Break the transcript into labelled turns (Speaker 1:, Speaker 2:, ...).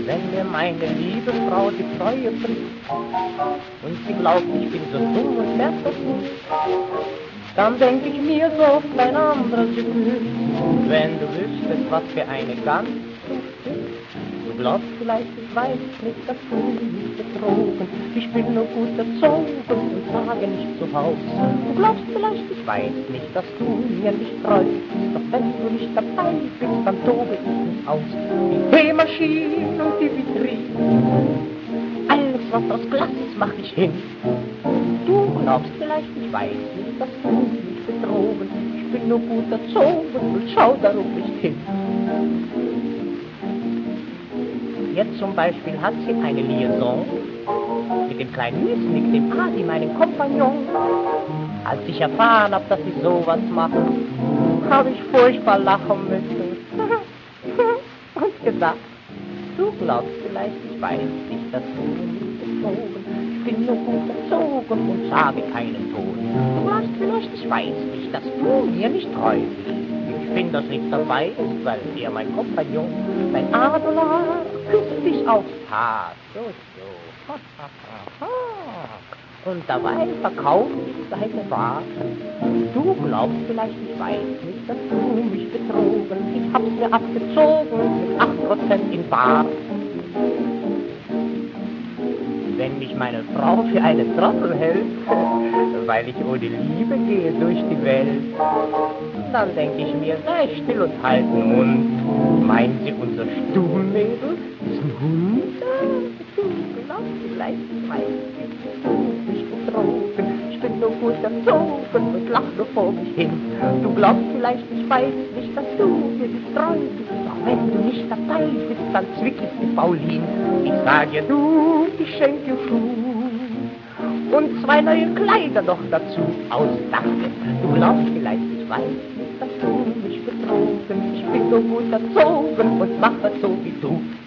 Speaker 1: Wenn mir meine liebe Frau die Treue bricht und sie glaubt, ich bin so dumm und merkt das nicht, dann denk ich mir so oft ein anderes Gefühl. Wenn du wüsstest, was für eine Gans du bist, du glaubst vielleicht, ich weiß nicht, dass du mich betrogen. Ich bin nur gut erzogen und sage nicht zu Haus. Du glaubst vielleicht, ich weiß nicht, dass du mir nicht treu bist. Doch wenn du nicht dabei bist, dann tobe ich mich aus. Die Teemaschine und die Vitrine, alles was aus Glas ist, mach ich hin. Du glaubst vielleicht, ich weiß nicht, dass du mich betrogen. Ich bin nur gut erzogen und schau darum nicht hin. Jetzt zum Beispiel hat sie eine Liaison mit dem kleinen Missnick, dem Adi, meinem Kompagnon. Als ich erfahren hab, dass sie sowas machen, habe ich furchtbar lachen müssen und gesagt, du glaubst vielleicht, ich weiß nicht, dass du mich betrogen. Ich bin nur gut erzogen und sage keinen Ton. Du glaubst vielleicht, ich weiß nicht, dass du mir nicht treu bist. Ich bin, dass nichts dabei ist, weil er mein Kompagnon, mein Adelar, küsst dich aufs Haar. So. Und dabei verkauft ich deine Ware. Du glaubst vielleicht, ich weiß nicht, dass du mich betrogen. Ich hab's mir abgezogen mit 8% in Bar. Wenn mich meine Frau für eine Trottel hält, weil ich ohne Liebe gehe durch die Welt, dann denk ich mir, sei still und halt den Mund. Meint sie, unser Stubenmädel ist ein Hund? Du glaubst vielleicht, ich weiß nicht, dass du mich betrogen. Ich bin nur gut erzogen und lach nur vor mich hin. Du glaubst vielleicht, ich weiß nicht, dass du mir nicht treu bist. Doch wenn du nicht dabei bist, dann zwick ich die Pauline. Ich sag dir, du, ich schenk dir Schuh und 2 neue Kleider noch dazu aus Dachte. Du glaubst vielleicht, ich weiß nicht, dass du mich betrogen. Ich bin so gut erzogen und mache so wie du.